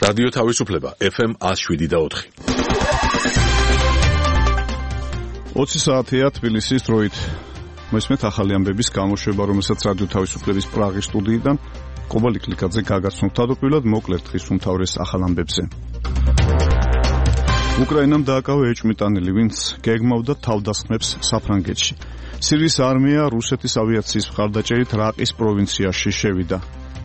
რადიო თავისუფლება FM 107.4. 20 საათია თბილისის დროით. მოსმენთ ახალი ამბების გამოშვება, რომელსაც რადიო თავისუფლების პრაღის სტუდიიდან კობალი კლიკაძე გაგაცნობთ თავდაპირველად მოკლედ დღის უმთავრეს ახალ ამბებზე. უკრაინამ დააკავა ეჭვმიტანილი, ვინც გეგმავდა თავდასხმებს საფრანგეთში. სირიის არმია რუსეთის ავიაციის მხარდაჭერით რაყის პროვინციაში შევიდა.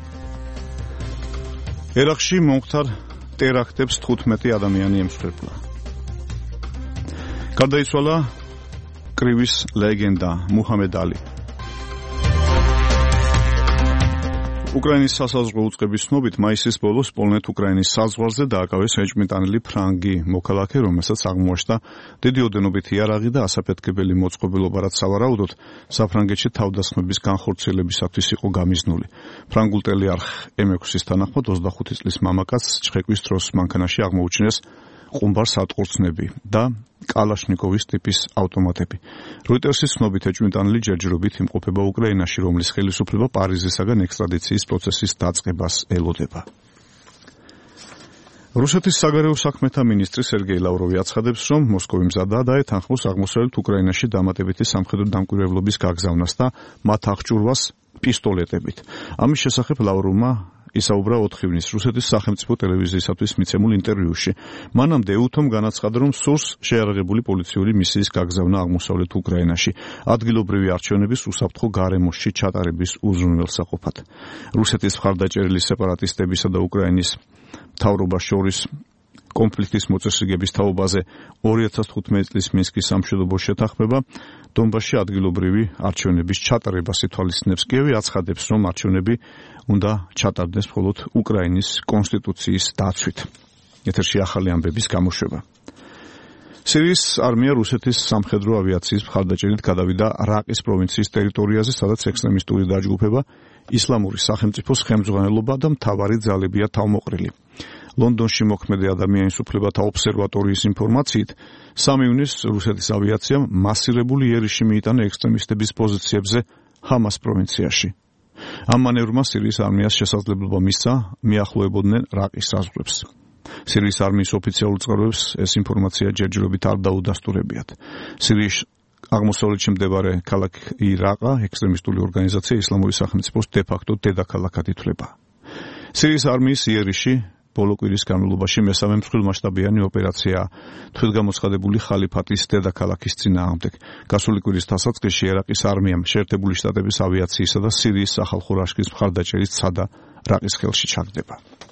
ერაყში მომხდარ ტერაქტებს 15 ადამიანი ემსხვერპლა. გარდაიცვალა კრივის ლეგენდა მუჰამედ ალი. უკრაინის სასაზღვრო უწყების ცნობით მაისის ბოლოს პოლონეთ-უკრაინის საზღვარზე დააკავეს ეჭვმიტანილი ფრანგი მოქალაქე, რომელსაც აღმოაჩნდა დიდი ოდენობით იარაღი და ასაფეთქებელი მოწყობილობა, რაც სავარაუდოდ საფრანგეთში თავდასხმების განხორციელებისათვის იყო გამიზნული. ფრანგულ ტელეარხ M6-ის თანახმად 25 წლის მამაკაცს ჩხეკვის დროს მანქანაში აღმოუჩინეს ყუმბარ სატყურცნები და კალაშნიკოვის ტიპის ავტომატები. როიტერსის ცნობით ეჭვმიტანილი ჯერჯერობით იმყოფება უკრაინაში, რომლის ხელისუფლება პარიზისაგან ექსტრადიციის პროცესის დაწყებას ელოდება. რუსეთის საგარეო საქმეთა მინისტრი სერგეი ლავროვი აცხადებს, რომ მოსკოვი მზადაა დაეთანხმოს აღმოსავლეთ უკრაინაში დამატებითი სამხედრო დამკვირვებლობის გაგზავნას და მათ აღჭურვას პისტოლეტებით. ამის შესახებ ლავროვმა ისაუბრა 4 ივნისს რუსეთის სახელმწიფო ტელევიზიისათვის მიცემულ ინტერვიუში. მანამდე უთომ განაცხადა, რომ სურს შეიარაღებული პოლიციური მისიის გაგზავნა აღმოსავლეთ უკრაინაში, ადგილობრივი არჩევნების უსაფრთხო გარემოში ჩატარების უზრუნველსაყოფად. რუსეთის მხარდაჭერილი სეპარატისტებისა და უკრაინის მთავრობას შორის კონფლიქტის მოწესრიგების თაობაზე 2015 წლის მინსკის სამშვიდობო შეთანხმება დონბასში ადგილობრივი არჩევნების ჩატარებას ითვალისწინებს. კიევი აცხადებს, რომ არჩევნები უნდა ჩატარდეს მხოლოდ უკრაინის კონსტიტუციის დაცვით. ეთერში ახალი ამბების გამოშვება. სირიის არმია რუსეთის სამხედრო ავიაციის მხარდაჭერით გადავიდა რაყის პროვინციის ტერიტორიაზე, სადაც ექსტრემისტული დაჯგუფება ისლამური სახელმწიფოს ხელმძღვანელობა და მთავარი ძალებია თავმოყრილი. ლონდონში მოქმედი ადამიანის უფლებათა ობსერვატორიის ინფორმაციით, 3 ივნისს რუსეთის ავიაციამ მასირებული იერიში მიიტანა ექსტრემისტების პოზიციებზე ჰამას პროვინციაში. ამ მანევრმა სირიის არმიას შესაძლებლობა მისცა მიახლოებოდნენ რაყის საზღვრებს. სირიის არმიის ოფიციალურ წყაროებს ეს ინფორმაცია ჯერჯერობით არ დაუდასტურებიათ. სირიის აღმოსავლეთში მდებარე ქალაქი რაყა ექსტრემისტული ორგანიზაცია ისლამური სახელმწიფოს დე-ფაქტო დედაქალაქად ითვლება. სირიის არმიის იერიში ბოლო კვირის განმავლობაში მესამე მსხვილმასშტაბიანი ოპერაცია თვითგამოცხადებული ხალიფატის დედაქალაქის წინააღმდეგ. გასული კვირის დასაწყისში ერაყის არმიამ შეერთებული შტატების ავიაციისა და სირიის სახალხო რაშქის მხარდაჭერით სცადა რაყის ხელში ჩაგდება.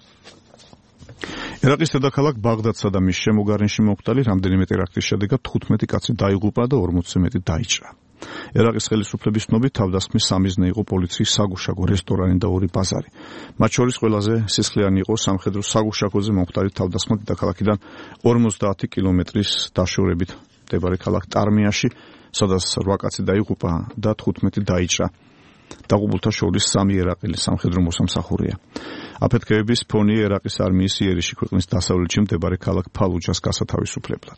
ერაყის დედაქალაქ ბაღდადსა და მის შემოგარენში მომხდარი რამდენიმე ტერაქტის შედეგად 15 კაცი დაიღუპა და 40-ზე მეტი დაიჭრა. ერაყის ხელისუფლების ცნობით თავდასხმის სამიზნე იყო პოლიციის საგუშაგო, რესტორანი და 2 ბაზარი. მათ შორის ყველაზე სისხლიანი იყო სამხედრო საგუშაგოზე მომხდარი თავდასხმა დედაქალაქიდან 50 კილომეტრის დაშორებით მდებარე ქალაქ ტარმიაში, სადაც 8 კაცი დაიღუპა და 15 დაიჭრა. დაღუპულთა შორის 3 ერაყელი სამხედრო მოსამსახურეა. აფეთქებების ფონი ერაყის არმიის იერიში ქვეყნის დასავლეთში მდებარე ქალაქ ფალუჯას გასათავისუფლებლად.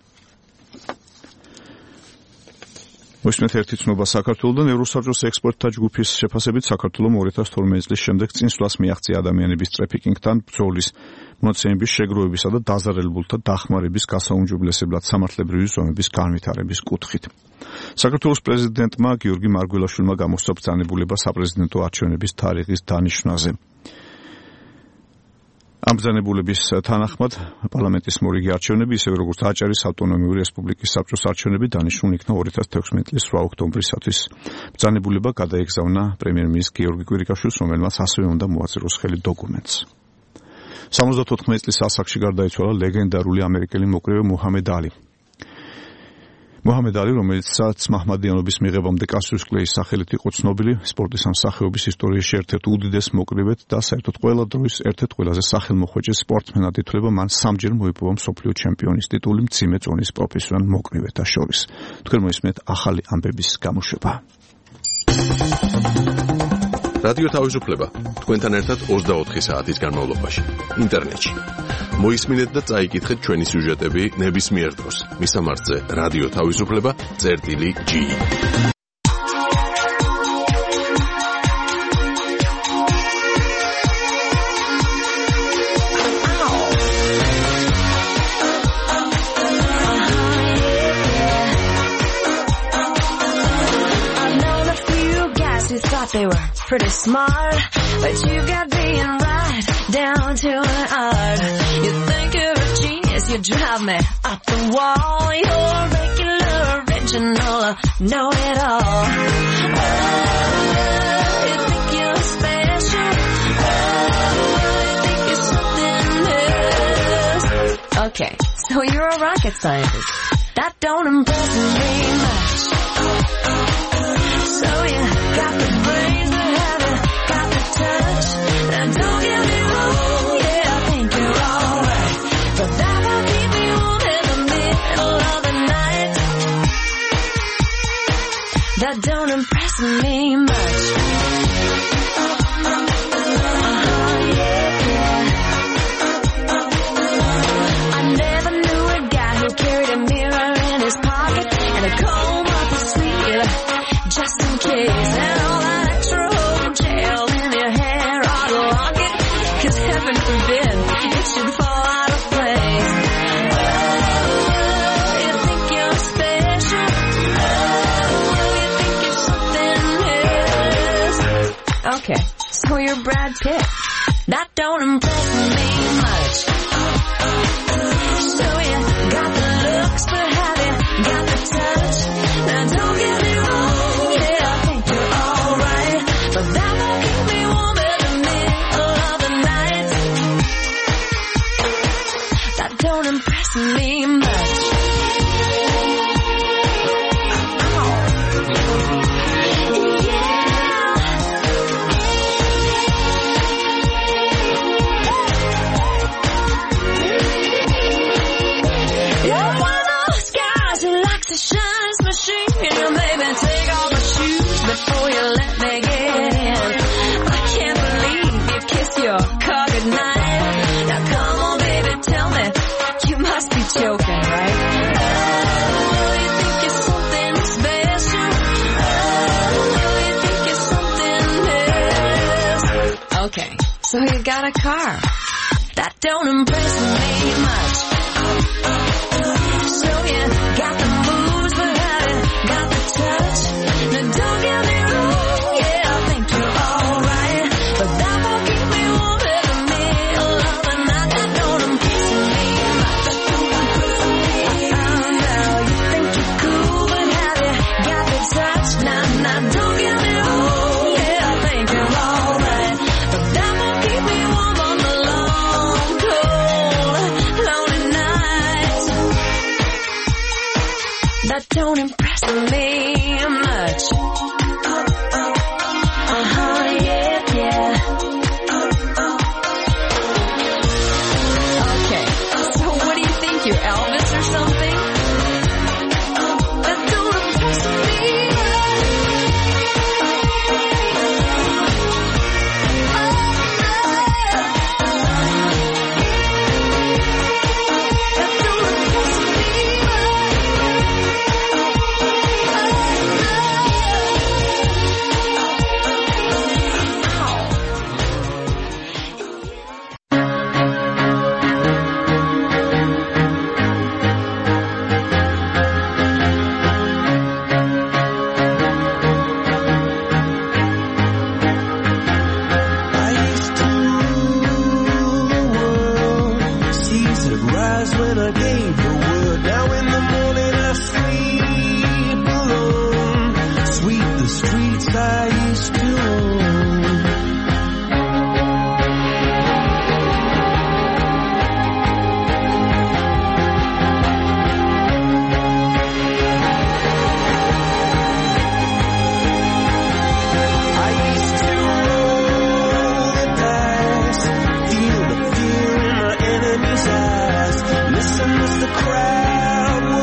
მოსმენთ ერთი ცნობა საქართველოდან. ევროსაბჭოს ექსპერტთა ჯგუფის შეფასებით საქართველომ 2012 წლის შემდეგ წინსვლას მიაღწია ადამიანების ტრაფიკინგთან ბრძოლის, მონაცემების შეგროვებისა და დაზარალებულთა დახმარების გასაუმჯობლესებლად სამართლებრივი ზომების განვითარების კუთხით. საქართველოს პრეზიდენტმა გიორგი მარგველაშვილმა გამოსცა ბრძანებულება საპრეზიდენტო არჩევნების თარიღის დანიშვნაზე. ამ ბრძანებულების თანახმად პარლამენტის მორიგი არჩევნები, ისევე როგორც აჭარის ავტონომიური რესპუბლიკის საბჭოს არჩევნები დანიშნულ იქნა 2016 წლის 8 ოქტომბრისათვის. ბრძანებულება გადაეგზავნა პრემიერ-მინისტრ გიორგი კვირიკაშვილს, რომელმაც ასევე უნდა მოაწეროს ხელი დოკუმენტს. 74 წლის ასაკში გარდაიცვალა ლეგენდარული ამერიკელი მოკრივე მუჰამედ ალი. მუჰამედ ალი, რომელსაც მაჰმადიანობის მიღებამდე კასიუს კლეის სახელით იყო ცნობილი, სპორტის ამ სახეობის ისტორიაში ერთ-ერთ უდიდეს მოკრივედ და საერთოდ ყველა დროის ერთ-ერთ ყველაზე სახელმოხვეჭე სპორტსმენად ითვლება. მან 3-ჯერ მოიპოვა მსოფლიო ჩემპიონის ტიტული მძიმე წონის პროფესიონალ მოკრივეთა შორის. თქვენ მოისმენთ ახალი ამბების გამოშვება. რადიო თავისუფლება თქვენთან ერთად 24 საათის განმავლობაში ინტერნეტში. მოისმინეთ და წაიკითხეთ ჩვენი სიუჟეტები ნებისმიერ დროს. მისამართზე რადიო თავისუფლება.gi thought they were pretty smart, but you got being right down to an art. You think you're a genius, you drive me up the wall. You're regular, original, know-it-all. You think you're special. You think you're something else. Okay, so you're a rocket scientist. That don't impress me much. So you got the brains, but have you got the touch? Now don't get me wrong, yeah, I think you're alright, but that won't keep me warm in the middle of the night. That don't impress me much. I never knew a guy who carried a mirror in his pocket and a comb up his sleeve, just in case, and all that extra home gel in your hair ought to lock it, 'cause heaven forbid it should fall out of place. You think you're special. You think you're something else. Okay, so you're Brad Pitt. That don't impress me much. So you got the looks, but have you got the touch? Now don't get me wrong, yeah, I think you're alright, but that won't keep me warm in the middle of the night. That don't impress me much. You're one of those guys who likes to shine his machine. You maybe take off my shoes before you let me get in. I can't believe you kissed your car goodnight. Now come on, baby, tell me, you must be joking, right? You think you're something special. You think you're something else. Okay, so you got a car. That don't impress me much. So you got the moves, but have you got the touch? Now don't get me wrong, yeah, I think you're alright, but that won't keep me warm in the middle of the night. That don't impress me much. Now you think you're cool, but have you got the touch? Now don't get me wrong, yeah, I think you're alright, but that won't keep me warm on the long, cold, lonely nights. That don't impress me much. Yeah, yeah. Okay, so what do you think, you're Elvis or something? That don't impress me. That don't impress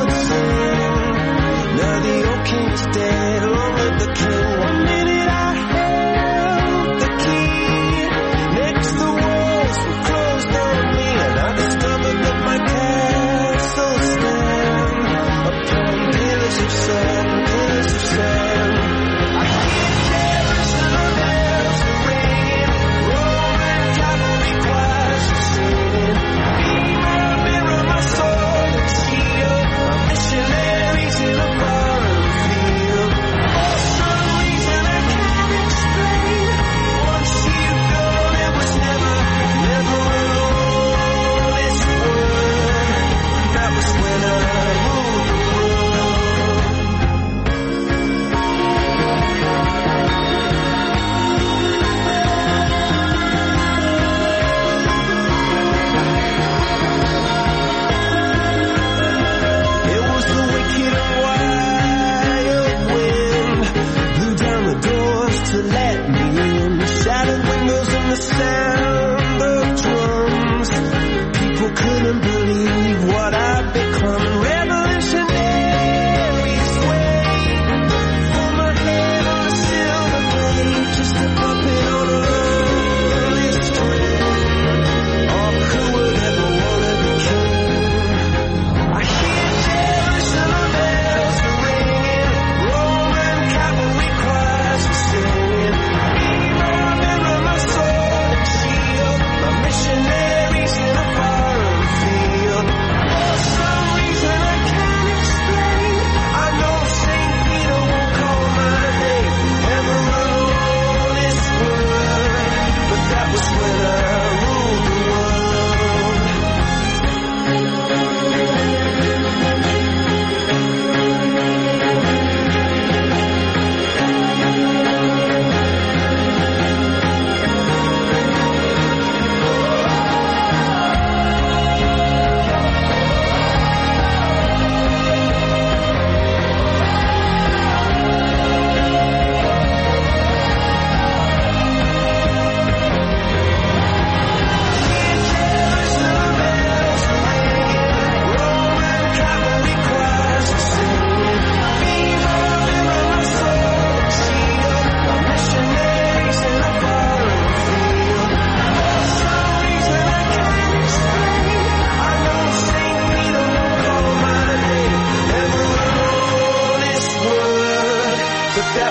dead, long live the king. One minute I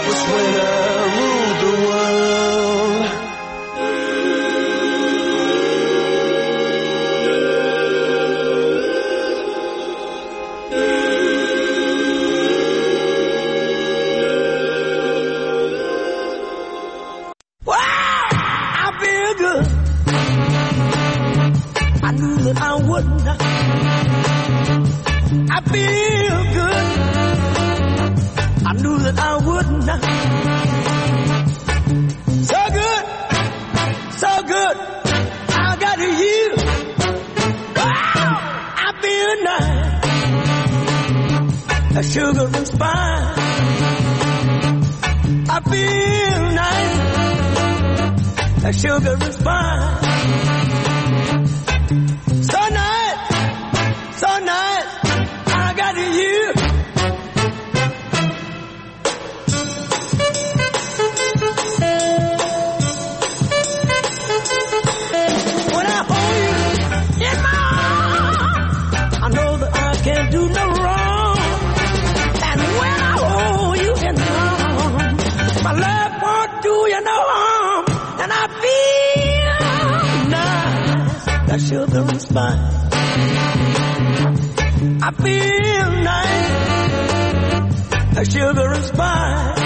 was when I ruled the world. Wow, I feel good. I knew that I wouldn't. I feel good. I knew that I wouldn't. So good, so good. I got you. Wow, I feel nice. A sugar and spice. I feel nice. A sugar and spice. So nice, so nice. I got you. When I hold you in my arms, I know that I can't do no wrong. And when I hold you in my arms, my love won't do you no harm. And I feel nice, that sugar and spice. I feel nice, that sugar and spice.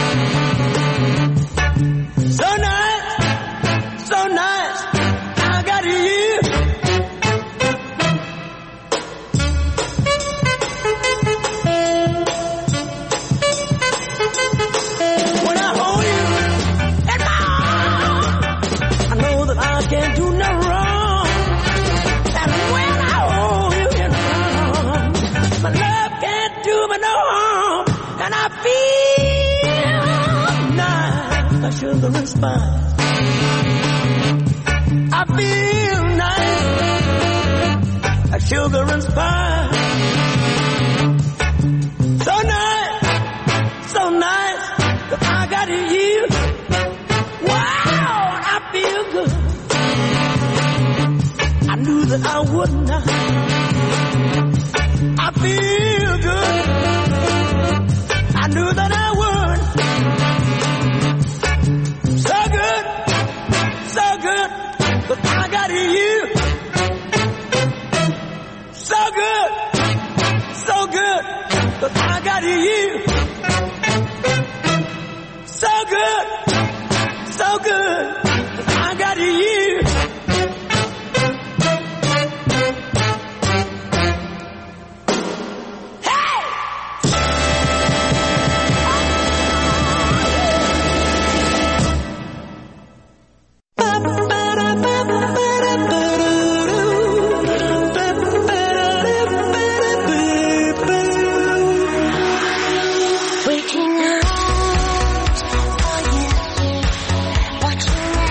So nice, so nice, I got you. When I hold you in my arms, I know that I can't do no wrong. And when I hold you in my arms, my love can't do me no harm. And I feel nice, that sugar and spice. I feel nice, that sugar and spice. So nice, so nice, that I got you. Wow, I feel good. I knew that I wouldn't. I feel good. I knew that I would. So good, but I got you. So good, but I got you. So good, but I got you. Waking up for you, watching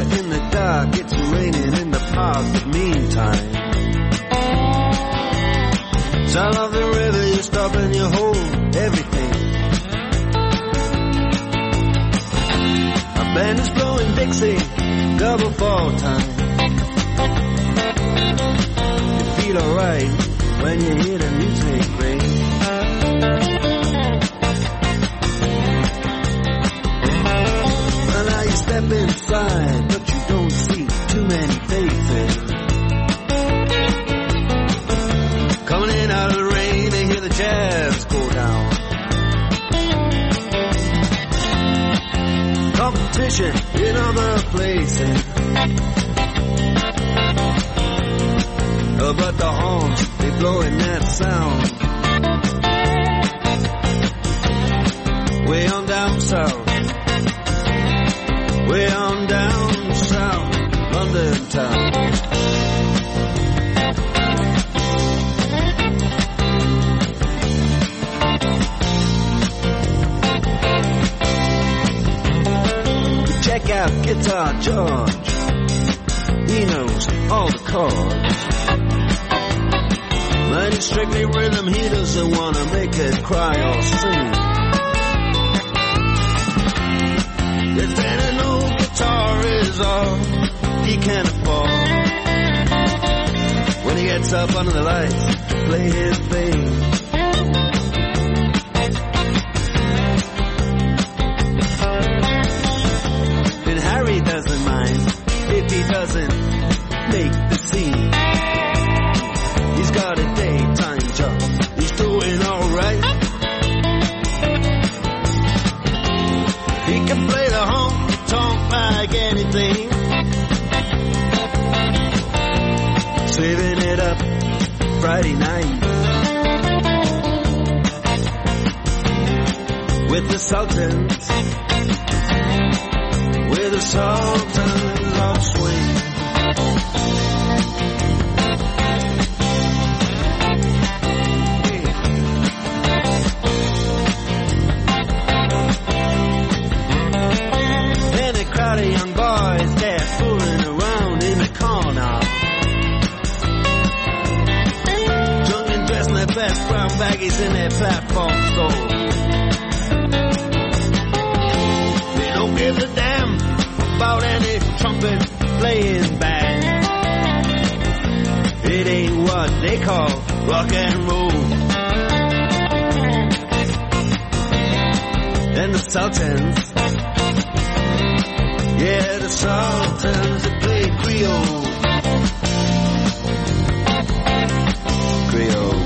in the dark, it's raining in the park, but meantime, sound of the river, you stop and you hold everything. A band is blowing Dixie, double fall time. You feel alright when you hear the music ring. Well, now you step inside, but you don't see too many faces. Coming in out of the rain, they hear the jazz go down. Competition in other places, but the horns, they blowing that sound. Way on down south, way on down south, London town. Check out Guitar George, he knows all the chords. But it's strictly rhythm, he doesn't want to make it cry or sing. If any old guitar is all he can afford, when he gets up under the lights to play his thing. And Harry doesn't mind if he doesn't make the scene. He's got a daytime job, he's doing alright. He can play the honky-tonk like anything, saving it up Friday night with the Sultans, with the Sultans of Swing. Crowd of young boys, they're fooling around in the corner, drunk and dressed in their best brown baggies in their platform store. They don't give a damn about any trumpet playing band. It ain't what they call rock and roll. And the Sultans, yeah, the Sultans that play Creole. Creole.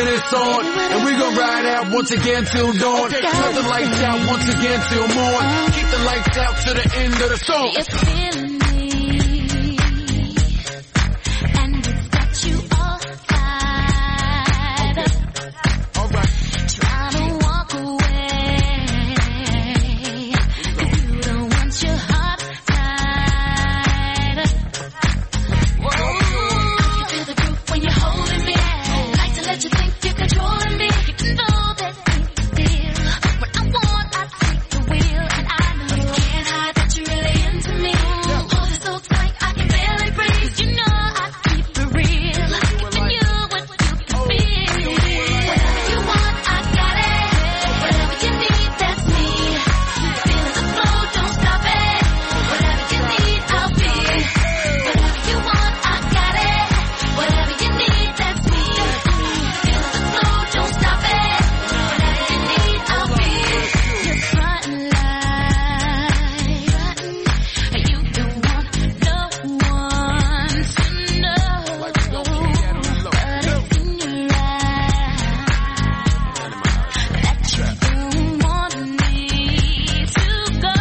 when it's on. And we gon' ride out once again till dawn. Cut the lights out once again till morn. Keep the lights out to the end of the song. It's feeling me, and it's got you all fired up. Alright. Trying to walk away, 'cause you don't want your heart tied up. Whoa, I can feel the groove when you're holding me. Like to let you think you're controlling me. You know that ain't the deal. When I want, I take the wheel, and I know you can't hide that you're really into me. Hold it so tight, I can barely breathe. You know I keep it real, giving you what you can feel. Whatever you want, I got it. Whatever you need, that's me. Feeling the flow, don't stop it. Whatever you need, I'll be. Whatever you want, I got it. Whatever you need, that's me. Feeling the flow, don't stop it. Whatever you need, I'll be. You're frontin' like you don't want no one to know, but it's in your eyes that you don't want me to go.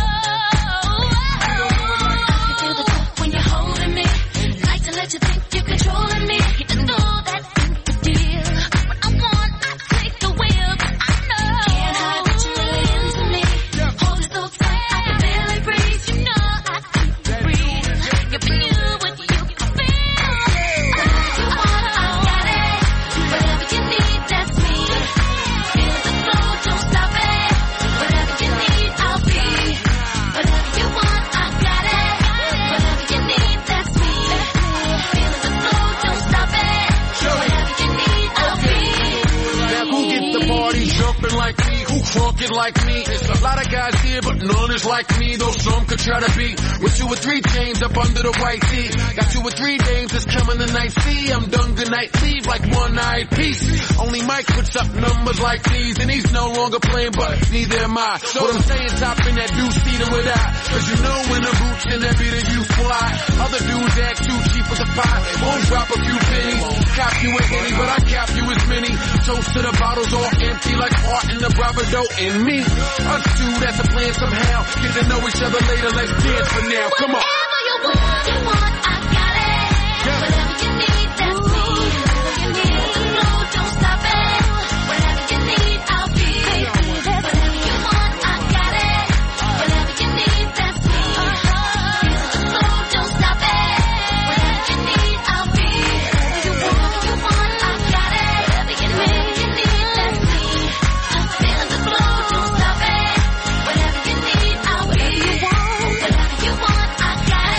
I can feel the groove when you're holding me. Like to let you think you're controlling me. You know that ain't the deal. When I want, I take the wheel, but I know can't hide that you're really into me. Hold it so tight, I can barely breathe. You know I keep it real, giving you what you can feel. Whatever you want, I got it. Whatever you need, that's me. Feeling the flow, don't stop it. Whatever you need, I'll be. Whatever you want, I got it. Whatever you need, that's me. Feeling the flow, don't stop it. Whatever you need, I'll be. Now who get the party jumping like me? Who crunkin' like me? There's a lot of guys here, but none is like me. Though some could try to be with 2 or 3 chains up under the white tee. Got 2 or 3 dames that's coming tonight. See, I'm done good night, leave like one-eyed piece. Only Mike puts up numbers like these, and he's no longer playing, but neither am I. What I'm saying, top in that deuce-seater with I. 'Cause you know when the boots in that beat you fly. Other dudes act too cheap for the pie. Won't drop a few pennies. Cop you a henny, but I cap you as many. Toast to the bottles all empty like art in the bravado in me. Us two, that's a plan somehow. Get to know each other later, let's dance for now. Come on. Whatever you want, I got it. Whatever you need, that's me. Whatever you need, the flow, don't stop it. Whatever you need, I'll be. Whatever you want, I got it. Whatever you need, that's me. Feeling the flow, don't stop it. Whatever you need, I'll be. Whatever you want, I got it. Whatever you need, that's me. Feeling the flow, don't stop it. Whatever you need, I'll be. Whatever you want, I got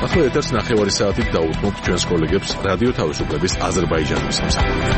ახლა ეთერს 9 საათით დაუთმობთ ჩვენს კოლეგებს რადიო თავისუფლების აზერბაიჯანის მსახურით.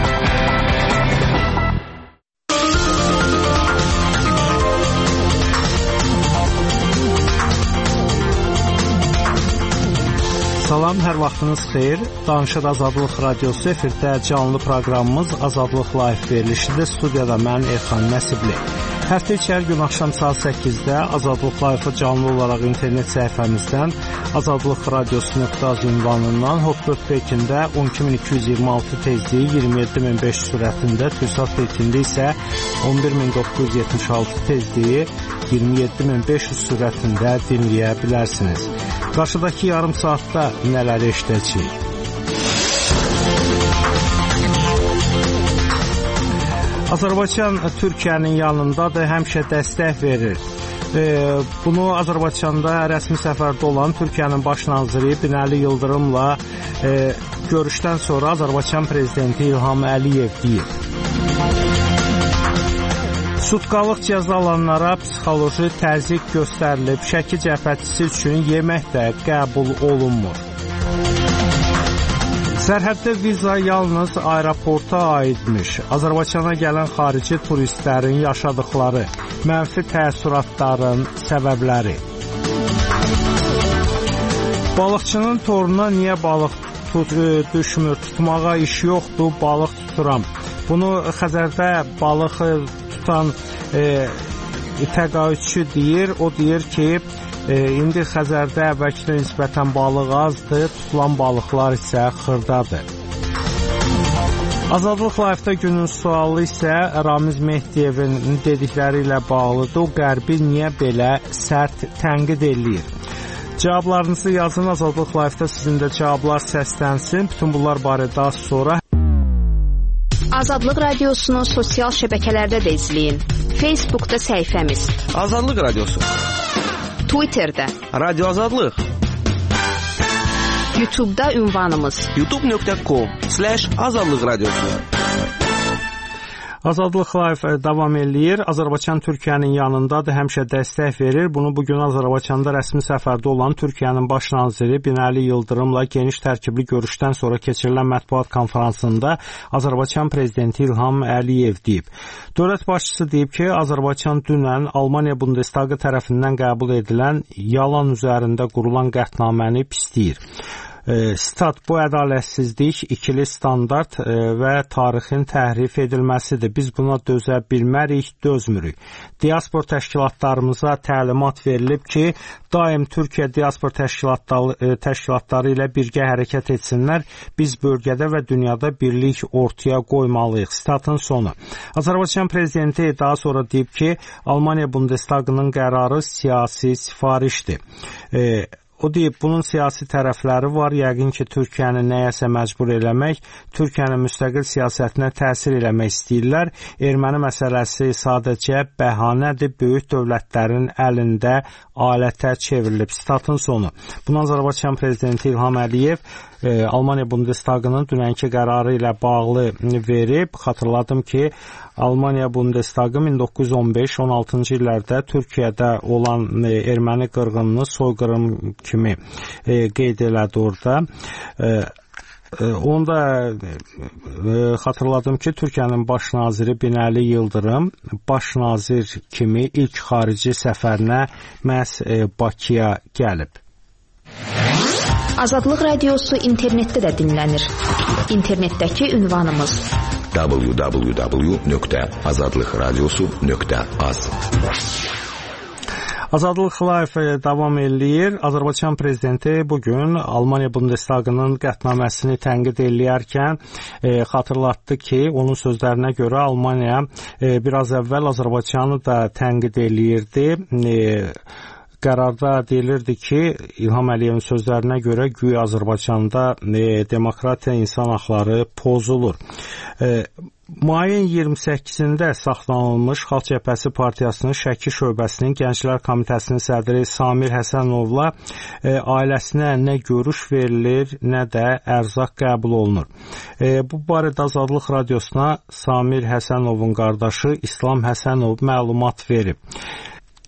Salam, hər vaxtınız xeyir. Danışır Azadlıq Radiosu efirdə canlı proqramımız Azadlıq Live verilişidir. Studiyada mən Erxan Nəsibli. Həftə içi hər gün axşam saat 8-də Azadlıq Live-ı canlı olaraq internet səhifəmizdən azadlıqradiosu.az ünvanından Hotbird Pekində 12226 tezliyi 27500 sürətində, Türksat Pekində isə 11976 tezliyi 27500 sürətində dinləyə bilərsiniz. Qarşıdakı yarım saatda nələr eşidəcəyik? Azərbaycan Türkiyənin yanındadır, həmişə dəstək verir. Bunu Azərbaycanda rəsmi səfərdə olan Türkiyənin baş naziri Binəli Yıldırımla görüşdən sonra Azərbaycan prezidenti İlham Əliyev deyib. Sutqalıq cəzalananlara psixoloji təzyiq göstərilib, Şəki cəbhəçisi üçün yemək də qəbul olunmur. Sərhəddə viza yalnız aeroporta aidmiş. Azərbaycana gələn xarici turistlərin yaşadıkları mənfi təəssüratların səbəbləri. Balıqçının toruna niyə balıq düşmür? Tutmağa iş yoxdur, balıq tuturam. Bunu Xəzərdə balıq tutan təqaüdçü deyir. O deyir ki, indi Xəzərdə əvvəlkinə nisbətən balıq azdır, tutulan balıqlar isə xırdadır. Azadlıq Live-da günün sualı isə Ramiz Mehdiyevin dedikləri ilə bağlıdır. O Qərbi niyə belə sərt tənqid eləyir? Cavablarınızı yazın, Azadlıq Live-da sizin də cavablar səslənsin. Bütün bunlar barədə az sonra. Azadlıq Radiosunu sosial şəbəkələrdə də izləyin. Facebookda səhifəmiz Azadlıq Radiosu, Twitterdə Radio Azadlıq, YouTube'da ünvanımız youtube.com/Azadlıq Radiosu. Azadlıq Live davam eləyir. Azərbaycan Türkiyənin yanındadır, həmişə dəstək verir. Bunu bugün Azərbaycanda rəsmi səfərdə olan Türkiyənin baş naziri Binəli Yıldırımla geniş tərkibli görüşdən sonra keçirilən mətbuat konferansında Azərbaycan prezidenti İlham Əliyev deyib. Dövlət başçısı deyib ki, Azərbaycan dünən Almaniya Bundestagı tərəfindən qəbul edilən yalan üzərində qurulan qətnaməni pisləyir. Stat, bu ədalətsizlik, ikili standart və tarixin təhrif edilməsidir. Biz buna dözə bilmərik, dözmürük. Diaspor təşkilatlarımıza təlimat verilib ki, daim Türkiyə diaspor təşkilatları ilə birgə hərəkət etsinlər. Biz bölgədə və dünyada birlik ortaya qoymalıyıq. Statın sonu. Azərbaycan prezidenti daha sonra deyib ki, Almaniya Bundestagının qərarı siyasi sifarişdir. O deyib, bunun siyasi tərəfləri var. Yəqin ki, Türkiyəni nəyəsə məcbur eləmək, Türkiyənin müstəqil siyasətinə təsir eləmək istəyirlər. Erməni məsələsi sadəcə bəhanədir, böyük dövlətlərin əlində alətə çevrilib. Statın sonu. Bunu Azərbaycan prezidenti İlham Əliyev Almaniya Bundestagının dünənki qərarı ilə bağlı verib. Xatırladım ki, Almaniya Bundestagı 1915-16-cı illərdə Türkiyədə olan erməni qırğınını soyqırım kimi qeyd elədi orada. Onu da xatırladım ki, Türkiyənin baş naziri Binəli Yıldırım baş nazir kimi ilk xarici səfərinə məhz Bakıya gəlib. Azadlıq Radiosu internetdə də dinlənir. İnternetdəki ünvanımız www.azadlıqradiosu.az. Azadlıq Live davam eləyir. Azərbaycan prezidenti bugün Almaniya Bundestagının qətnaməsini tənqid eləyərkən xatırlatdı ki, onun sözlərinə görə Almaniya biraz əvvəl Azərbaycanı da tənqid eləyirdi. Qərarda deyilirdi ki, İlham Əliyevin sözlərinə görə güya Azərbaycanda demokratiya, insan haqları pozulur. Mayın 28-də saxlanılmış Xalq Cəbhəsi Partiyasının Şəki şöbəsinin Gənclər Komitəsinin sədri Samir Həsənovla ailəsinə nə görüş verilir, nə də ərzaq qəbul olunur. Bu barədə Azadlıq Radiosuna Samir Həsənovun qardaşı İslam Həsənov məlumat verib.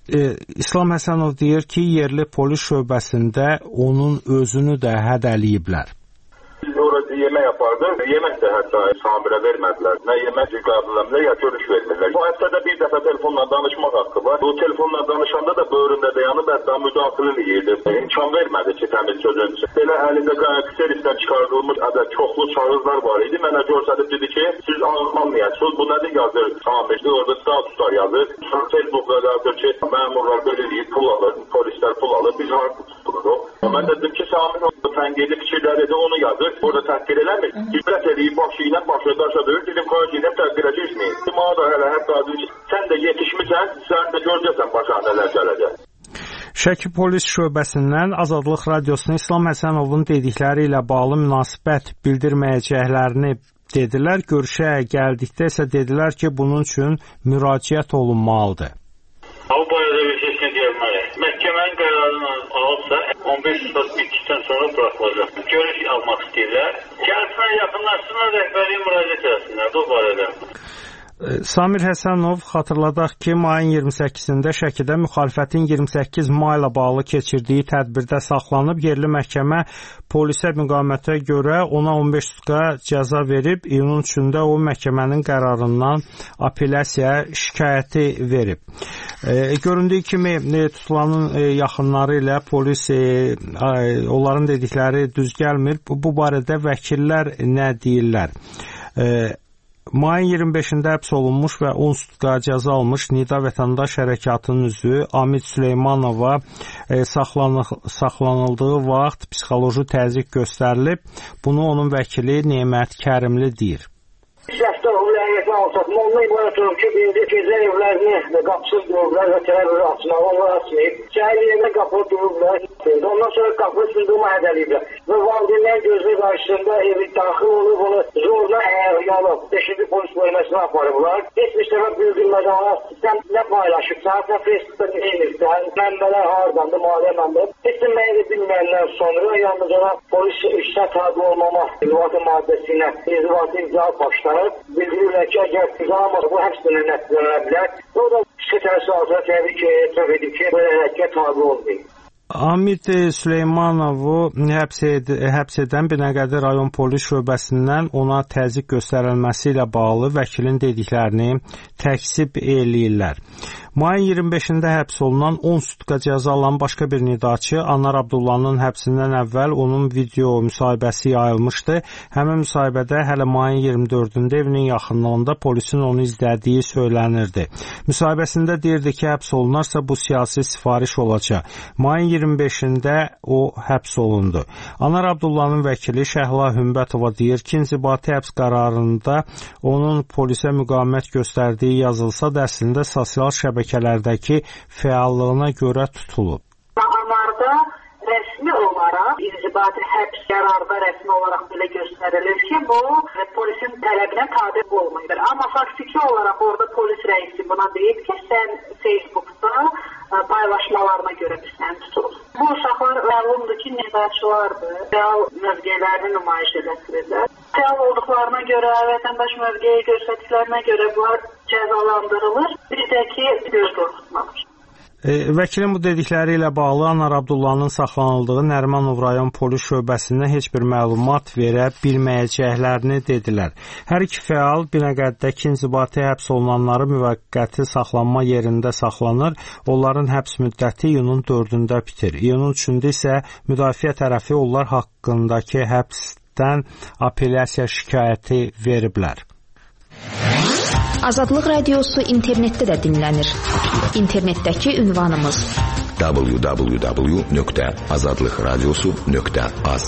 İslam Həsənov deyir ki, yerli polis şöbəsində onun özünü də hədəliyiblər. Biz orada yemək yapardıq. Yemək də hətta Samirə vermədilər. Nə yemək qəbulləmlər, ya görüş vermirlər. Bu həftədə bir dəfə telefonla danışmaq haqqı var. Bu telefonla danışanda da böğründə dayanıb hətta müdaxilə edirdi. İmkan vermədi ki, təmiz sözün. Belə əlində servisdən çıxardılmış çoxlu kağızlar var idi. Mənə göstərib dedi ki, siz anlamayasınız. Bu nədir yazır Samir'de? Orada statuslar yazır. Facebook'da yazır ki, məmurlar belə deyib, pul alır, polislər pul alır. Biz artıq tuturuq. Mən dedim ki, Samir o tənqidi fikirləri də onu yazır. Orada təhqir eləmir. İbrət edib başı ilə başa daşa döyür. Dedim, qoyacaq, təhqir edəcəksin. Cuma da hətta sən də yetişmirsən, sən də görəcəksən başa nələr gələcək. Şəki polis şöbəsindən Azadlıq Radiosuna İslam Həsənovun dedikləri ilə bağlı münasibət bildirməyəcəklərini dedilər. Görüşə gəldikdə isə dedilər ki, bunun üçün müraciət olunmalıdır. Bu barədə bir seçim gəlməli. Məhkəmənin qərarını alsa 15 saat bitdikdən sonra buraxılacaq. Görüş almaq istəyirlər. Gəlsinlər, yaxınlaşsınlar, rəhbərliyə müraciət etsinlər bu barədə. Samir Həsənov xatırladaq ki, mayın 28-də Şəkidə müxalifətin 28 mayla bağlı keçirdiyi tədbirdə saxlanıb. Yerli məhkəmə polisə müqavimətə görə ona 15 sutka cəza verib. İyunun 3-də o məhkəmənin qərarından apellyasiya şikayəti verib. Göründüyü kimi tutulanın yaxınları ilə polis onların dedikləri düz gəlmir. Bu barədə vəkillər nə deyirlər? Mayın 25-də həbs olunmuş və 10 sutka cəza almış Nida Vətəndaş Hərəkatının üzvü Amid Süleymanova saxlanıldığı vaxt psixoloji təzyiq göstərilib. Bunu onun vəkili Nemət Kərimli deyir. Rəftar hüləniyyəti alsatma onunla ibarət olub ki, indi gecə evlərini qapısız durublar və tərəvürü açmaq, onlar açmayıb. Səhər yerində qapını durublar. Ondan sonra qapını sındırma hədəliyiblər. Və valideynlərin gözü qarşısında evi daxil olub, onu zorla yalıb. 5-ci polis bölməsinə aparıblar. Heç bir səbəb bildirmədən ona sən nə paylaşıbsan, sən Facebookda nə edirsən, mənbələr haradandır, maliyyə mənbələr. Heç bir məni bilməyəndən sonra yalnız ona polis işlə tabi olmama inzibatı maddəsi ilə inzibatı icra başlar. Bildirirlər ki, əgər qızamasa bu həbslə nəticələnə bilər. O da psixotərsi altına təbii ki, etiraf edib ki, belə hərəkət tabi olmayıb. Amid Süleymanovu həbs edən Binəqədi rayon polis şöbəsindən ona təzyiq göstərilməsi ilə bağlı vəkilin dediklərini təksib eləyirlər. Mayın 25-də həbs olunan 10 sutka cəza alan başqa bir nidaçı Anar Abdullahın həbsindən əvvəl onun video müsahibəsi yayılmışdı. Həmin müsahibədə hələ mayın 24-də evinin yaxınlığında polisin onu izlədiyi söylənirdi. Müsahibəsində deyirdi ki, həbs olunarsa bu siyasi sifariş olacaq. Mayın 25-də o həbs olundu. Anar Abdullahın vəkili Şəhla Hümbətova deyir ki, inzibati həbs qərarında onun polisə müqavimət göstərdiyi yazılsa da əslində sosial şəbəkələrdəki fəallığına görə tutulub. Anarda rəsmi olaraq inzibati həbs qərarında rəsmi olaraq belə göstərilir ki, bu polisin tələbinə tabe olmayır. Amma faktiki olaraq orada polis rəisi buna deyib ki, sən Facebookda paylaşmalarına görə sən tutulur. Bu uşaqlar məlumdur ki, nidaçılardır. Real mövqelərini nümayiş edilirlər. Real olduqlarına görə, vətəndaş mövqeyi göstərdiklərinə görə bunlar cəzalandırılır. Bir də ki, göz qorxutmalar. Vəkilin bu dedikləri ilə bağlı Anar Abdullahın saxlanıldığı Nərimanov rayon polis şöbəsindən heç bir məlumat verə bilməyəcəklərini dedilər. Hər iki fəal Binəqədidəki inzibati həbs olunanları müvəqqəti saxlanma yerində saxlanır. Onların həbs müddəti iyunun 4-də bitir. İyunun 3-də isə müdafiə tərəfi onlar haqqındakı həbsdən apellyasiya şikayəti veriblər. Azadlıq Radiosu internetdə də dinlənir. İnternetdəki ünvanımız www.azadlıqradiosu.az.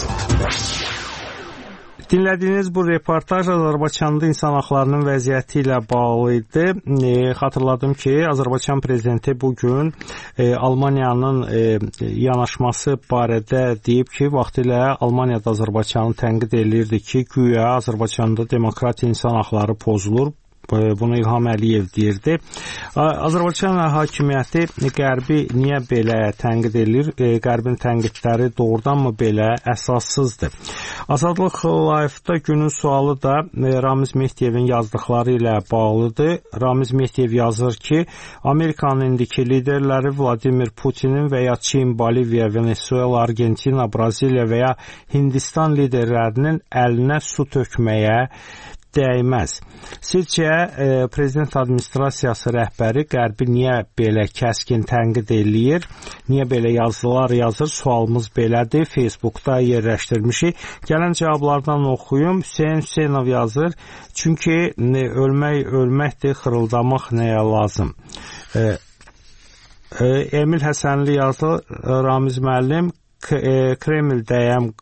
Dinlədiyiniz bu reportaj Azərbaycanda insan haqlarının vəziyyəti ilə bağlı idi. Xatırladım ki, Azərbaycan prezidenti bugün Almaniyanın yanaşması barədə deyib ki, vaxtilə Almaniyada Azərbaycanı tənqid edirdi ki, güya Azərbaycanda demokratiya insan haqları pozulur. bunu İlham Əliyev deyirdi. Azərbaycan hakimiyyəti Qərbi niyə belə tənqid edir? Qərbin tənqidləri doğrudanmı belə əsassızdır? Azadlıq Live-da günün sualı da Ramiz Mehdiyevin yazdıqları ilə bağlıdır. Ramiz Mehdiyev yazır ki, Amerikanın indiki liderləri Vladimir Putinin və ya Çin, Boliviya, Venezuela, Argentina, Braziliya və ya Hindistan liderlərinin əlinə su tökməyə dəyməz. Sizcə, prezident administrasiyası rəhbəri Qərbi niyə belə kəskin tənqid eləyir? Niyə belə yazılar yazır? Sualımız belədir. Facebookda yerləşdirmişik. Gələn cavablardan oxuyum. Hüseyn Hüseynov yazır. Çünki ölməkdir, xırıldamaq nəyə lazım? Emil Həsənli yazır. Ramiz müəllim, Kreml dəyəm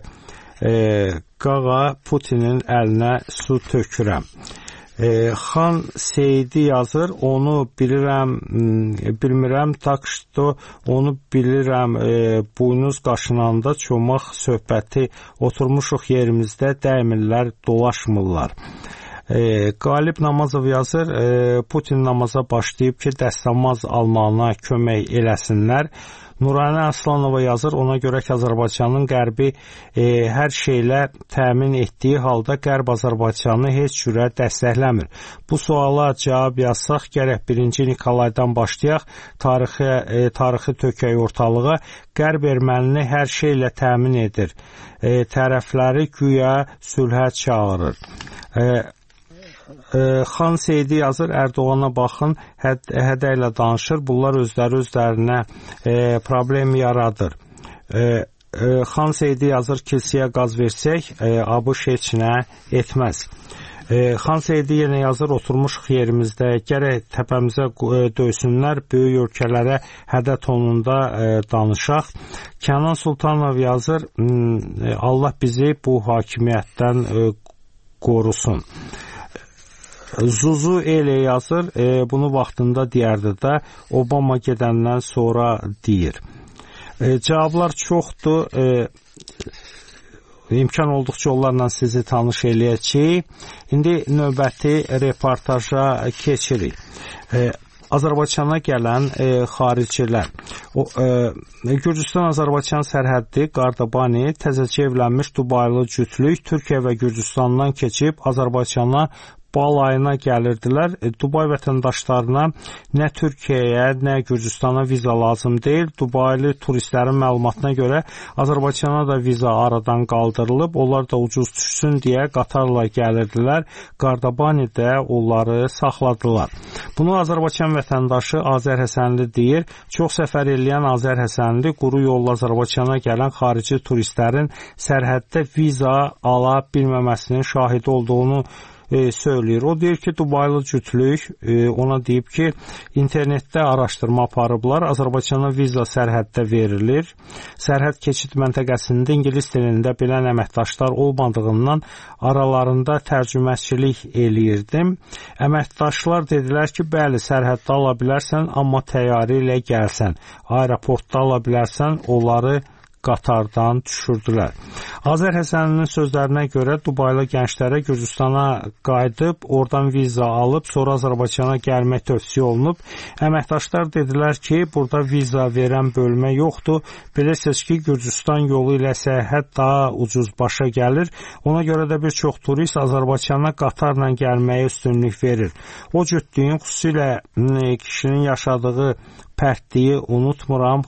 qağa Putinin əlinə su tökürəm. Xan Seyidi yazır, onu bilirəm, bilmirəm, tak što onu bilirəm, buynuz qaşınanda çomaq söhbəti, oturmuşuq yerimizdə, dəymirlər, dolaşmırlar. Qalib Namazov yazır, Putin namaza başlayıb ki, dəstəmaz almağına kömək eləsinlər. Nurani Aslanova yazır, ona görə ki, Azərbaycanın Qərbi hər şeylə təmin etdiyi halda Qərb Azərbaycanı heç cürə dəstəkləmir. Bu suala cavab yazsaq, gərək 1-ci Nikolaydan başlayaq, tarixi tökək ortalığa, Qərb ermənini hər şeylə təmin edir. Tərəfləri güya sülhə çağırır. Xan Seyidi yazır, Ərdoğana baxın, hədə ilə danışır, bunlar özlərinə problem yaradır. Xan Seyidi yazır, kilsəyə qaz versək, ABŞ heç nə etməz. Xan Seyidi yenə yazır, oturmuşuq yerimizdə, gərək təpəmizə döysünlər, böyük ölkələrə hədə tonunda danışaq. Kənan Sultanov yazır, Allah bizi bu hakimiyyətdən qorusun. Zuzu elə yazır, bunu vaxtında deyərdi də, Obama gedəndən sonra deyir. Cavablar çoxdur, imkan olduqca onlarla sizi tanış eləyəcəyik. İndi növbəti reportaja keçirik. Azərbaycana gələn xaricilər. Gürcüstan-Azərbaycan sərhəddi Qardabani təzəcə evlənmiş Dubaylı cütlük Türkiyə və Gürcüstandan keçib Azərbaycana balayına gəlirdilər. Dubay vətəndaşlarına nə Türkiyəyə, nə Gürcüstana viza lazım deyil. Dubaylı turistlərin məlumatına görə Azərbaycana da viza aradan qaldırılıb. Onlar da ucuz düşsün deyə qatarla gəlirdilər. Qardabanidə onları saxladılar. Bunu Azərbaycan vətəndaşı Azər Həsənli deyir. Çox səfər eləyən Azər Həsənli quru yolla Azərbaycana gələn xarici turistlərin sərhəddə viza ala bilməməsinin şahidi olduğunu söyləyir. O deyir ki, Dubaylı cütlük ona deyib ki, internetdə araşdırma aparıblar, Azərbaycana viza sərhəddə verilir. Sərhəd keçid məntəqəsində ingilis dilində bilən əməkdaşlar olmadığından aralarında tərcüməçilik eləyirdim. Əməkdaşlar dedilər ki, bəli, sərhəddə ala bilərsən, amma təyyarə ilə gəlsən. Aeroportda ala bilərsən, onları qatardan düşürdülər. Azər Həsənlinin sözlərinə görə Dubaylı gənclərə Gürcüstana qayıdıb, oradan viza alıb, sonra Azərbaycana gəlmək tövsiyə olunub. Əməkdaşlar dedilər ki, burada viza verən bölmə yoxdur. Bilirsiniz ki, Gürcüstan yolu ilə səyahət daha ucuz başa gəlir. Ona görə də bir çox turist Azərbaycana qatarla gəlməyə üstünlük verir. O cütlüyün xüsusilə kişinin yaşadığı pərtliyi unutmuram,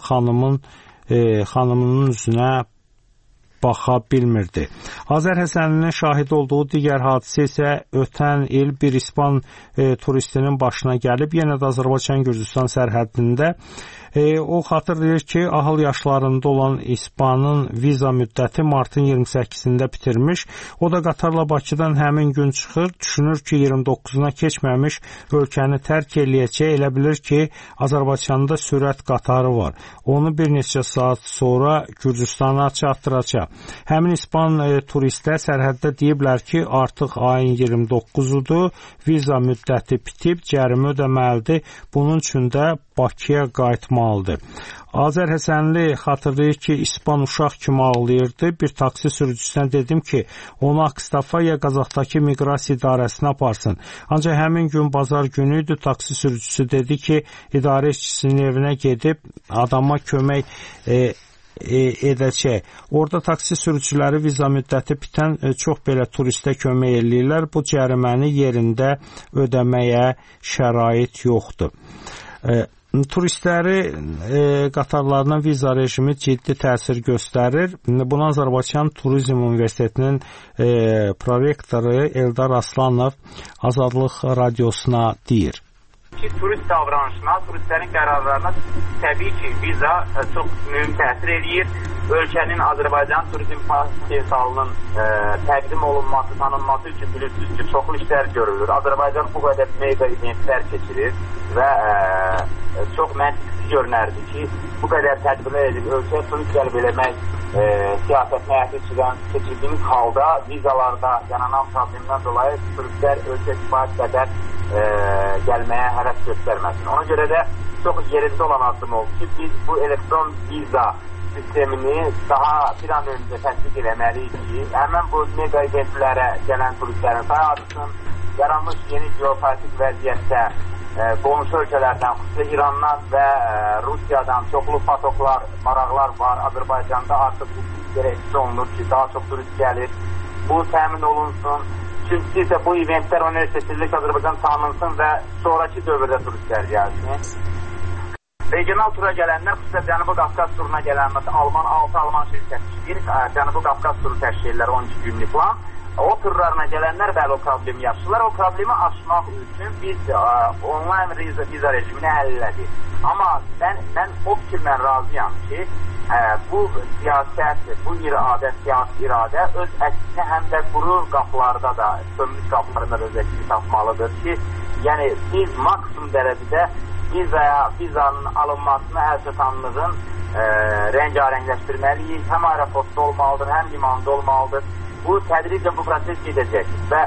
xanımının üzünə baxa bilmirdi. Azər Həsənlinin şahid olduğu digər hadisə isə ötən il bir İspan turistinin başına gəlib, yenə də Azərbaycan-Gürcüstan sərhədində. O xatırlayır ki, ahıl yaşlarında olan İspanın viza müddəti martın 28-də bitirmiş. O da qatarla Bakıdan həmin gün çıxır, düşünür ki, 29-una keçməmiş ölkəni tərk eləyəcək, elə bilir ki, Azərbaycanda sürət qatarı var. Onu bir neçə saat sonra Gürcüstana çatdıracaq. Həmin İspan turistlər sərhəddə deyiblər ki, artıq ayın 29-udur, viza müddəti bitib, cərimə ödəməlidir. Bunun üçün də Bakıya qayıtmalıdır. Azər Həsənli xatırlayır ki, İspan uşaq kimi ağlayırdı. Bir taksi sürücüsünə dedim ki, onu Akstafa ya Qazaxdakı miqrasiya idarəsinə aparsın. Ancaq həmin gün bazar günü idi. Taksi sürücüsü dedi ki, idarə işçisinin evinə gedib adama kömək edəcək. Orada taksi sürücüləri viza müddəti bitən çox belə turistə kömək eləyirlər. Bu cəriməni yerində ödəməyə şərait yoxdur. Turistləri qatarlarına viza rejimi ciddi təsir göstərir. Bunu Azərbaycan Turizm Universitetinin prorektoru Eldar Aslanov Azadlıq Radiosuna deyir. Turist davranışına, turistlərin qərarlarına təbii ki, viza çox mühüm təsir edir. Ölkənin Azərbaycan turizm potensialının təqdim olunması, tanınması üçün bilirsiniz ki, çoxlu işlər görülür. Azərbaycan bu qədər mega eventlər keçirir və çox məntiqsiz görünərdi ki, bu qədər tədbirlər edib ölkəyə turist gəlib eləmək siyasətini həyata keçirdiyimiz halda vizalarda yaranan problemdən dolayı turistlər ölkə kifayət qədər gəlməyə həvəs göstərməsin. Ona görə də çox yerində olan addım oldu ki, biz bu elektron viza sistemini daha bir an öncə təsdiq eləməliyik ki, həmən bu mega eventlərə gələn turistlərin sayı artsın, yaranmış yeni geopolitik vəziyyətdə qonşu ölkələrdən, xüsusilə İrandan və Rusiyadan çoxlu patoklar, maraqlar var. Azərbaycanda artıq bu gereksiz olunur ki, daha çox turist gəlir. Bu təmin olunsun. Çünki isə bu eventlər o nəticəsində Azərbaycan tanınsın və sonraki dövrdə turistlər gəlsin. Regional tura gələnlər, xüsusilə Cənubi Qafqaz turuna gələnlər, 6 Alman şirkəti işləyir, Cənubi Qafqaz turu təşkil edirlər 12 günlük plan. O turlarına gələnlər bəli o problemi yaşayırlar. O problemi aşmaq üçün biz onlayn viza rejimini həll elədik. Amma mən o fikirlə razıyam ki, bu siyasət, bu siyasi iradə öz əksini həm də quru qapılarda da, sönmüş qapılarında da öz əksini tapmalıdır ki, yəni biz maksimum dərəcədə vizanın alınmasını hər çətanlığın rəngarəngləşdirməliyik. Həm aeroportda olmalıdır, həm limanda olmalıdır. Bu tədricən bu proses gedəcək və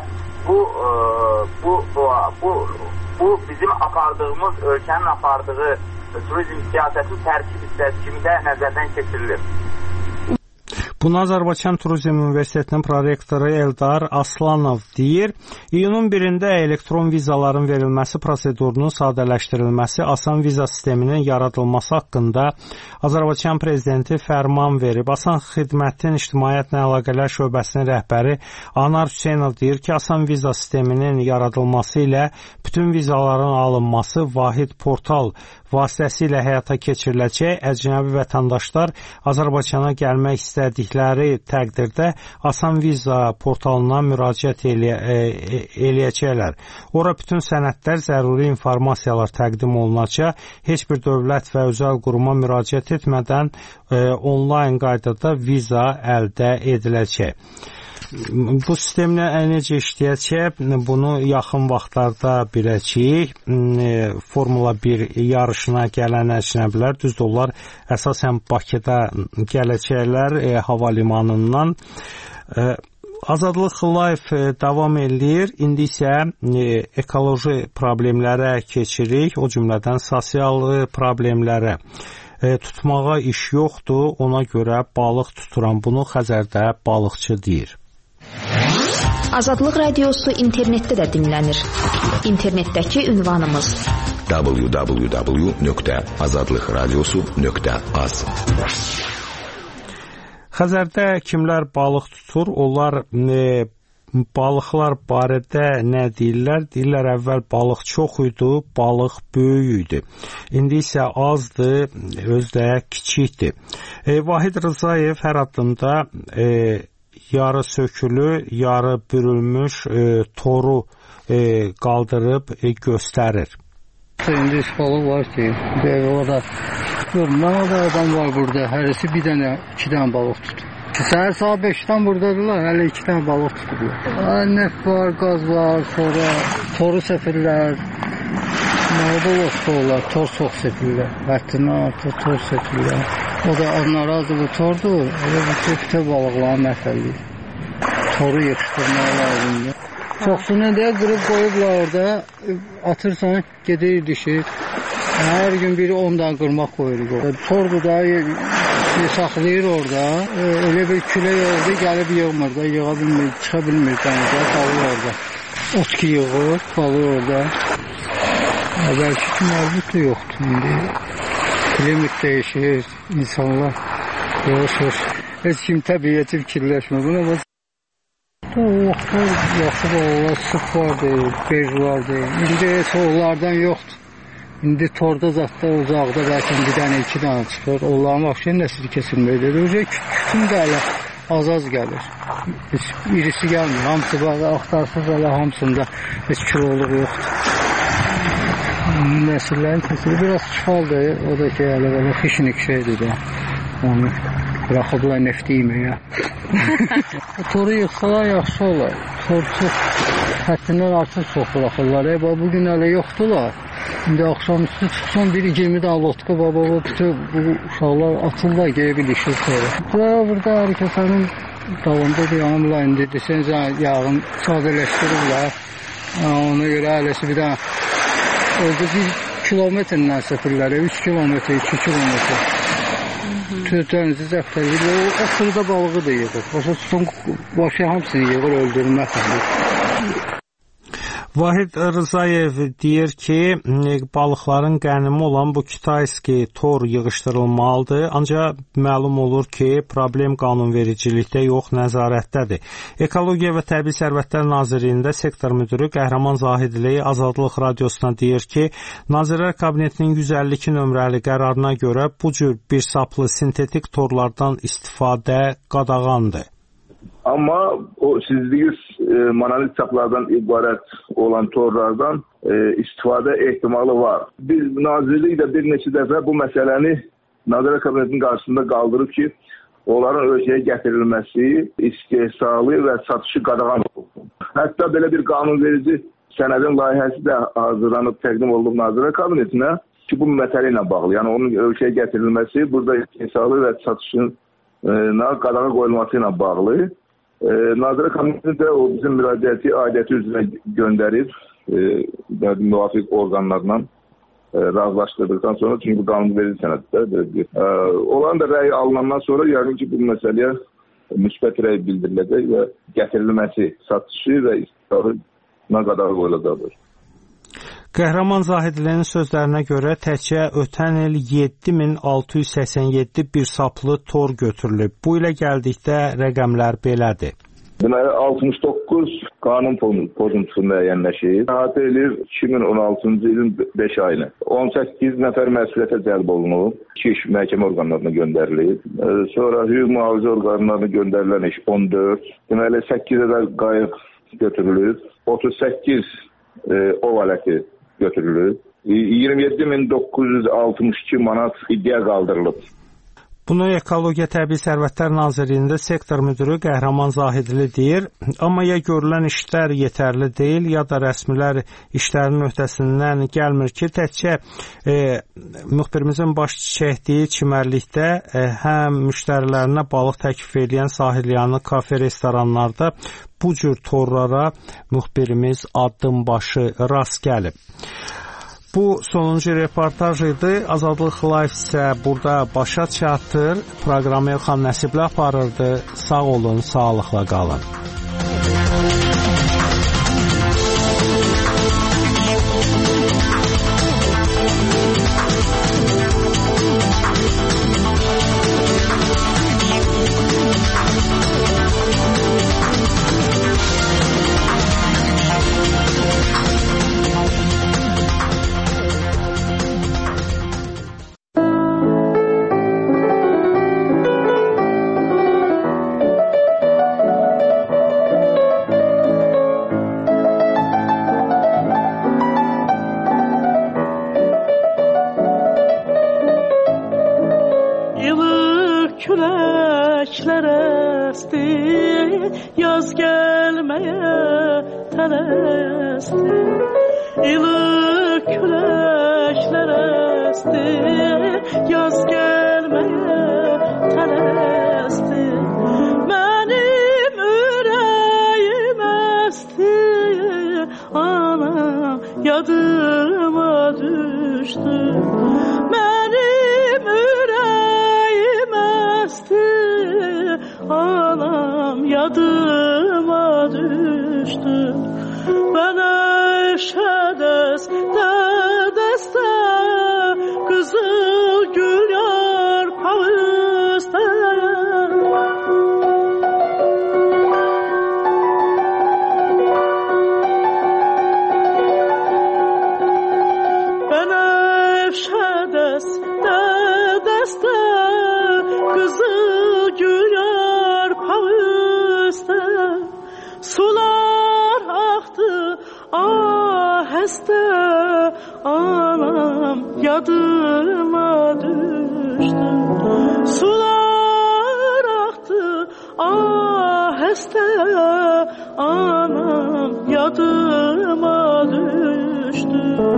bu bizim apardığımız, ölkənin apardığı turizm siyasətin tərkib hissəsi kimi də nəzərdən keçirilir. Bunu Azərbaycan Turizm Universitetinin prorektoru Eldar Aslanov deyir. İyunun 1-də elektron vizaların verilməsi prosedurunun sadələşdirilməsi, asan viza sisteminin yaradılması haqqında Azərbaycan prezidenti fərman verib. Asan xidmətin ictimaiyyətlə əlaqələr şöbəsinin rəhbəri Anar Hüseynov deyir ki, asan viza sisteminin yaradılması ilə bütün vizaların alınması vahid portal vasitəsilə həyata keçiriləcək. Əcnəbi vətəndaşlar Azərbaycana gəlmək istədikləri təqdirdə asan viza portalına müraciət eləyəcəklər. Ora bütün sənədlər, zəruri informasiyalar təqdim olunacaq. Heç bir dövlət və özəl quruma müraciət etmədən onlayn qaydada viza əldə ediləcək. Bu sistemlə necə işləyəcək, bunu yaxın vaxtlarda biləcəyik. Formula 1 yarışına gələn əcnəbilər, düzdür, onlar əsasən Bakıda gələcəklər hava limanından. Azadlıq Live davam edir. İndi isə ekoloji problemlərə keçirik, o cümlədən sosial problemlərə. Tutmağa iş yoxdur, ona görə balıq tuturam. Bunu Xəzərdə balıqçı deyir. Azadlıq Radiosu internetdə də dinlənir. İnternetdəki ünvanımız www.azadlıqradiosu.az. Xəzərdə kimlər balıq tutur? Onlar balıqlar barədə nə deyirlər? Deyirlər, əvvəl balıq çox idi, balıq böyük idi. İndi isə azdır, özü də kiçikdir. Vahid Rzayev hər addımda yarı sökülü, yarı bürülmüş toru qaldırıb göstərir. İndi balıq var ki, orada yorumlar da adam var burada. Hərisi bir dənə, 2 dənə balıq tutur. Səhər saat 5-dən buradadırlar, hələ 2 dənə balıq tuturlar. Neft var, qaz var, sonra toru səpirlər. Orada olurlar, tor çox səpirlər. Vəttinə artıq tor səpirlər. O da narazı bu tordur, bütün balıqları məhv edir. Toru yetişdirmək lazımdır. Çoxsunu deyə qırıb qoyublar orada, atırsan, gedir düşür. Hər gün biri 10 dənə qırmaq qoyuruq. Tordu da saxlayır orada. Elə bir külək oldu, gəlib yığmır da, yığa bilmir, çıxa bilmir dənizə, qalır orada. Otki yığır, qalır orada. Bəlkə ki, məlbut da yoxdur. İndi klimat dəyişir, insanlar yavaş-yavaş. Heç kim təbiyyəti fikirləşmir. Buna bax. O vaxtlar yaxşı bağlar, sıx vardı, bej vardı. İndi heç onlardan yoxdur. İndi torda zatda uzaqda bəlkə bir dənə, 2 dənə çıxır. Onların vəxşən nəsil kesilməkdir. Kütün də hələ az gəlir. Heç irisi gəlmir. Hamısı var, axtarsız hələ hamısında heç kiloluq yoxdur. Nəsillərin kesilir. Biraz çıxaldır. O da ki, hələ belə xişnik şeydir də. Onu bıraxıblar nefti yeməyə. Toru yıxsalar yaxşı olar. Tor çox, həddindən artıq çox bıraxırlar. Bugün hələ yoxdurlar. İndi axşamüstü çıxsan biri 20 dənə lotka baba bütün bu uşaqlar atırlar, gəlib ilişir sonra. Burada hər kəsənin davamda dayanırlar, indi desəncə yağın sadələşdiriblər. Ona görə eləsi bir dənə orada 1 kilometrdən səfirlər, 3 kilometr, 2 kilometr. Dənizi zəbt edir. O xırda balığı da yığır. Başa tutun, başı hamısını yığır, öldürmək. Vahid Rzayev deyir ki, balıqların qənimi olan bu Kitayski tor yığışdırılmalıdır. Ancaq məlum olur ki, problem qanunvericilikdə yox, nəzarətdədir. Ekologiya və Təbii Sərvətlər Nazirliyində sektor müdürü Qəhrəman Zahidli Azadlıq Radiosuna deyir ki, Nazirlər Kabinetinin 152 nömrəli qərarına görə bu cür bir saplı sintetik torlardan istifadə qadağandır. Amma o sizdiyiniz monolit saplardan ibarət olan torlardan istifadə ehtimalı var. Biz nazirliklə bir neçə dəfə bu məsələni Nazirlər Kabinetinin qarşısında qaldırıb ki, onların ölkəyə gətirilməsi, istehsalı və satışı qadağan olunsun. Hətta belə bir qanunverici sənədin layihəsi də hazırlanıb təqdim olunub Nazirlər Kabinetinə ki, bu məsələ ilə bağlı. Yəni onun ölkəyə gətirilməsi, burada istehsalı və satışın qadağa qoyulması ilə bağlı. Nazirlər Kabineti də o bizim müraciəti aidiyyəti üzrə göndərib müvafiq orqanlarla razılaşdırdıqdan sonra, çünki bu qanunverici sənəddir. Onların da rəyi alınandan sonra yəqin ki, bu məsələyə müsbət rəy bildiriləcək və gətirilməsi, satışı və istihsalına qadağa qoyulacaqdır. Qəhrəman Zahidlinin sözlərinə görə təkcə ötən il 7687 bir saplı tor götürülüb. Bu ilə gəldikdə rəqəmlər belədir. Deməli, 69 qanun pozuntusu müəyyənləşib. Əhatə edir 2016-cı ilin 5 ayını. 18 nəfər məsuliyyətə cəlb olunub. 2 iş məhkəmə orqanlarına göndərilib. Sonra hüquq mühafizə orqanlarına göndərilən iş 14. Deməli, 8 ədəd qayıq götürülüb. 38 ov aləti götürülür. 27.962 manat iddia qaldırılıb. Bunu Ekologiya Təbii Sərvətlər Nazirliyində sektor müdürü Qəhrəman Zahidli deyir. Amma ya görülən işlər yetərli deyil, ya da rəsmilər işlərin öhdəsindən gəlmir ki, təkcə müxbirimizin baş çəkdiyi çimərlikdə həm müştərilərinə balıq təklif edən sahilyanı kafe restoranlarda bu cür torlara müxbirimiz addım başı rast gəlib. Bu sonuncu reportaj idi. Azadlıq Live isə burada başa çatır. Proqramı Elxan Nəsibli aparırdı. Sağ olun, sağlıqla qalın. Yadıma düştü aheste anam yadıma düştü. Sular aktı aheste anam yadıma düştü.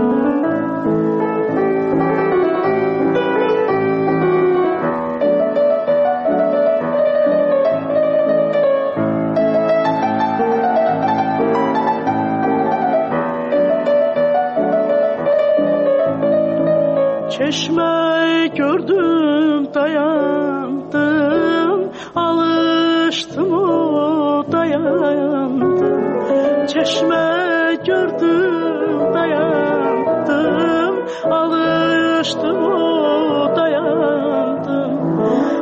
Çeşme gördüm dayandım, alıştım o dayandım. Çeşme gördüm dayandım, alıştım o dayandım.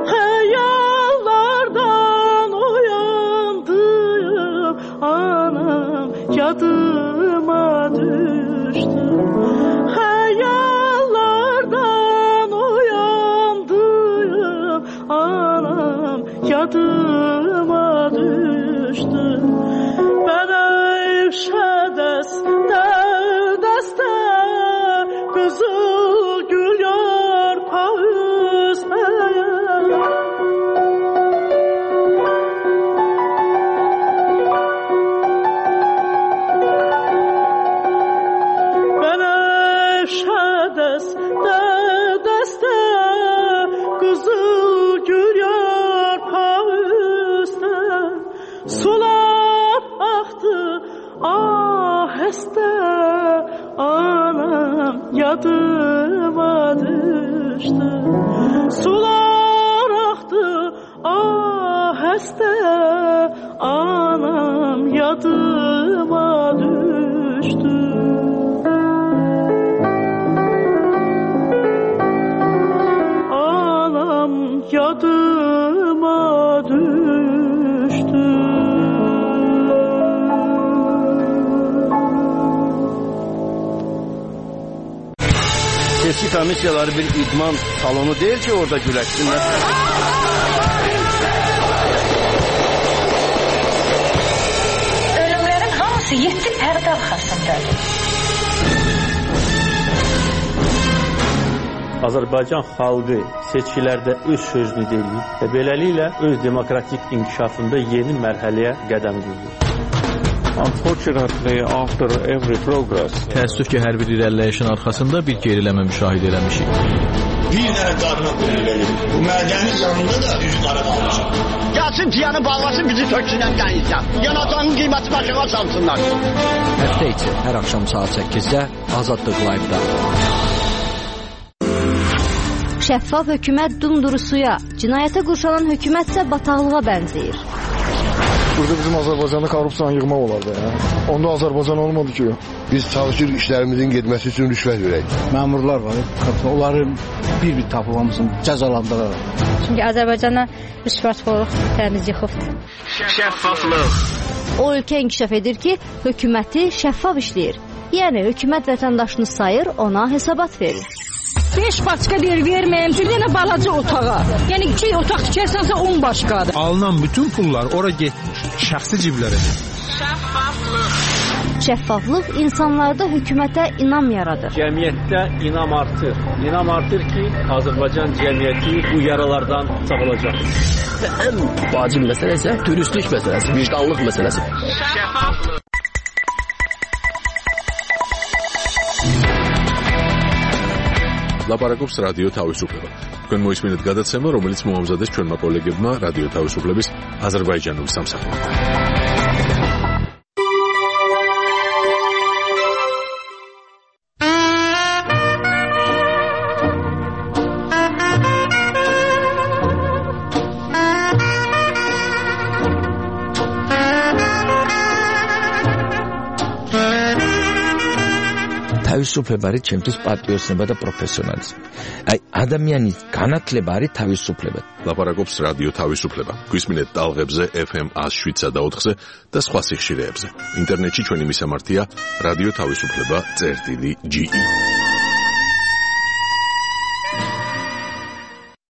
Hayallardan uyandım, anam yadıma düştü. Yadıma düştü. Ben evşedeste deste kızıl gül yarpağı üstmeye. Ben evşedeste deste kızıl gül sular aktı aheste anam yadıma düştü. Sular aktı aheste anam yadıma düştü. Anam yadıma düştü. Seçki komissiyaları bir idman salonu değil ki orada güləşsinlər. Ölümlerin hamısı 7 pərdə arxasındadır. Azərbaycan xalqı seçkilərdə öz sözünü deyir və beləliklə öz demokratik inkişafında yeni mərhələyə qədəm qoyur. Unfortunately, after every progress, təəssüf ki, hər bir irəliləyişin arxasında bir geriləmə müşahidə eləmişik. Bir dənə qarına qoyulur. Bu mədənin yanında da üz qara qalmışam. Gəlsin tiyanı bağlasın, bizi töksünən qəyizdən. Yanacağının qiyməti başına salsınlar. Həftə içi hər axşam saat 8-də Azadlıq Live-da. Şəffaf hökumət dumduru suya, cinayətə qurşanan hökumət isə bataqlığa bənzəyir. Burada bizim Azərbaycanda korrupsiyanı yığmaq olardı. Onda Azərbaycan olmadı ki. Biz çalışır işlərimizin getməsi üçün rüşvət verək. Məmurlar var, onları bir-bir tapıb hamısını cəzalandıraraq. Çünki Azərbaycana rüşvətxorluq təmiz yıxıbdır. Şəffaflıq. O ölkə inkişaf edir ki, hökuməti şəffaf işləyir. Yəni hökumət vətəndaşını sayır, ona hesabat verir. 5 başqa verməyəm, bir dənə balaca otağa. Yəni 2 otaq tikərsənsə 10 başqadır. Alınan bütün pullar ora getmiş, şəxsi ciblərə. Şəffaflıq insanlarda hökumətə inam yaradır. Cəmiyyətdə inam artır. İnam artır ki, Azərbaycan cəmiyyəti bu yaralardan sağalacaq. Ən vacib məsələ isə dürüstlük məsələsi, vicdanlıq məsələsi. Şəffaflıq. ლაპარაკობს რადიო თავისუფლება. თქვენ მოისმინეთ გადაცემა, რომელიც მოამზადეს ჩვენმა კოლეგებმა რადიო თავისუფლების აზერბაიჯანული სამსახური. თავისუფლება არის ჩემთვის პატრიოტიზმი და პროფესიონალიზმი. აი ადამიანის განათლება არის თავისუფლება. ლაპარაკობს რადიო თავისუფლება. გვისმინეთ ტალღებზე FM 107-სა და 4-ზე და სხვა სიხშირეებზე. ინტერნეტში ჩვენი მისამართია რადიო თავისუფლება.ge